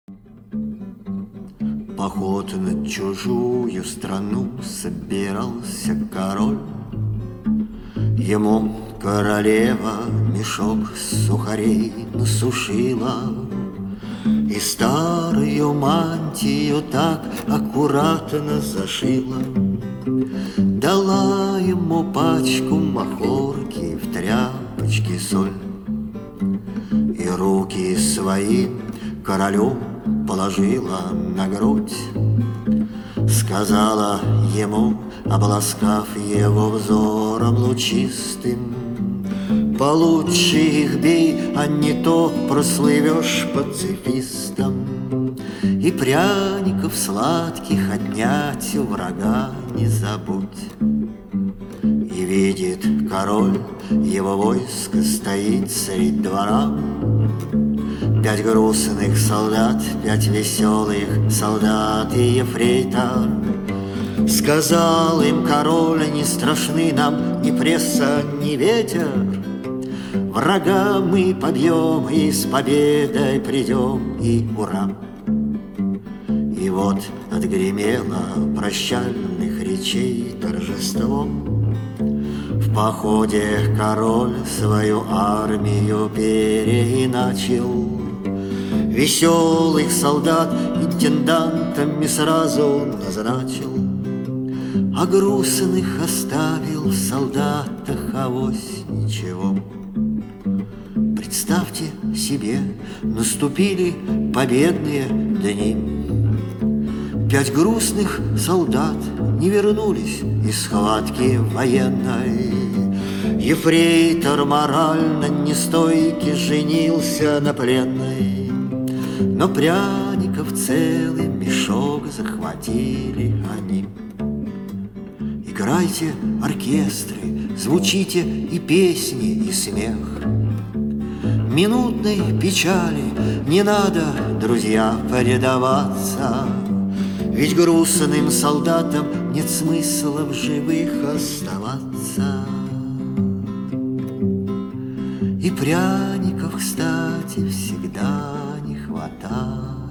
Поход на чужую страну собирался король. Ему королева мешок сухарей насушила и старую мантию так аккуратно зашила. Дала ему пачку махорки, в тряпочке соль. И руки свои королю положила на грудь. Сказала ему, обласкав его взором лучистым: получше их бей, а не то прослывешь пацифистом. И пряников сладких отнять у врага не забудь. И видит король, его войско стоит средь двора. 5 грустных солдат, 5 веселых солдат и ефрейтор. Сказал им король: не страшны нам ни пресса, ни ветер. Врага мы побьем и с победой придем, и ура! И вот отгремело прощальных речей торжество. В походе король свою армию переиначил. Веселых солдат интендантами сразу назначил, а грустных оставил в солдатах авось ничего. Представьте себе, наступили победные дни. 5 грустных солдат не вернулись из схватки военной. Ефрейтор морально нестойкий женился на пленной. Но пряников целый мешок захватили они. Играйте оркестры, звучите и песни, и смех. Минутной печали не надо, друзья, предаваться. Ведь грустным солдатам нет смысла в живых оставаться. И пряников, кстати, всегда не хватает.